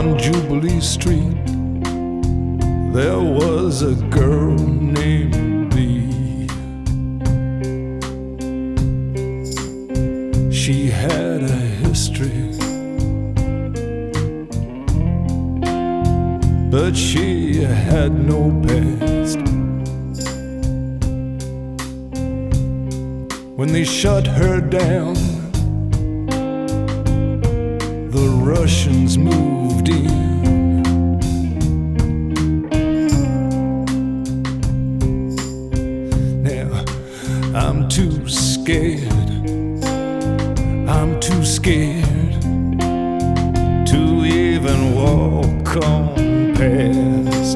On Jubilee Street, there was a girl named Lee. She had a history, but she had no past. When they shut her down, the Russians moved in. Now I'm too scared, I'm too scared to even walk on past.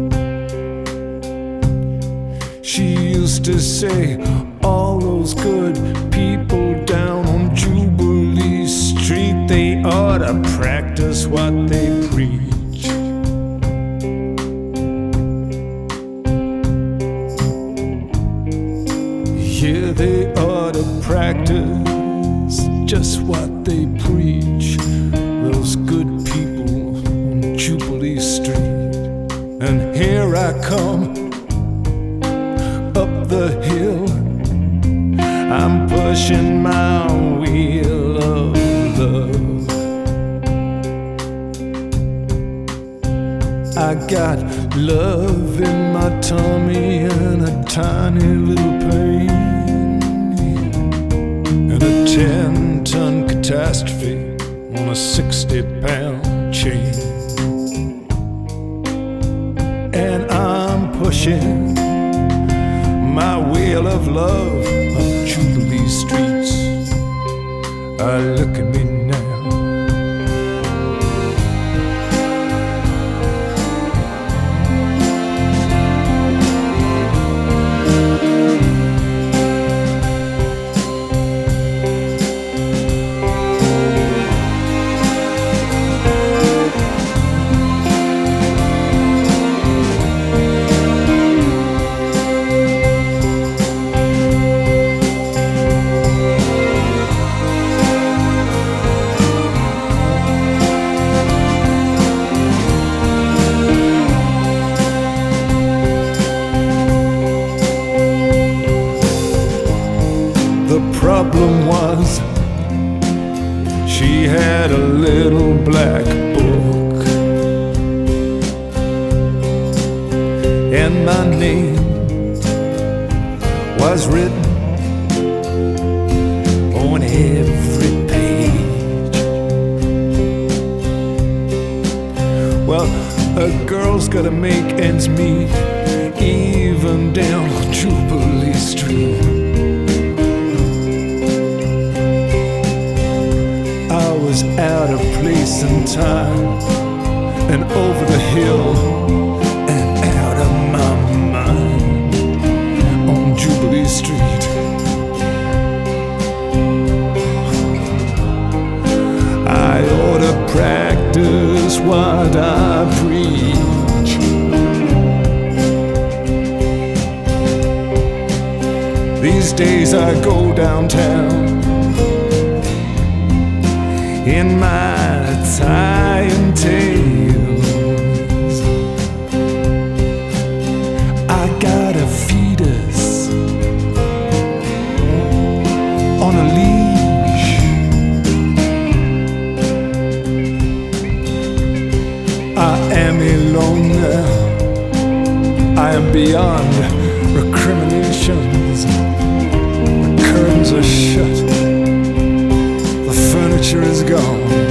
She used to say, all those good people down on Jubilee Street, they ought to practice what they preach. Yeah, they ought to practice just what they preach, those good people on Jubilee Street. And here I come up the hill, I'm pushing my wheel of love. I got love in my tummy and a tiny little pain, and a 10-ton catastrophe on a 60-pound chain. And I'm pushing my wheel of love up Jubilee streets. Look at me now. The problem was, she had a little black book, and my name was written on every page. Well, a girl's gotta make ends meet, even down on Jubilee Street. I was out of place and time, and over the hill and out of my mind on Jubilee Street. I ought to practice what I preach. These days I go downtown in my tie and tails. I got a fetus on a leash. I am alone now, I am beyond recriminations. The curtains are shut, the furniture is gone.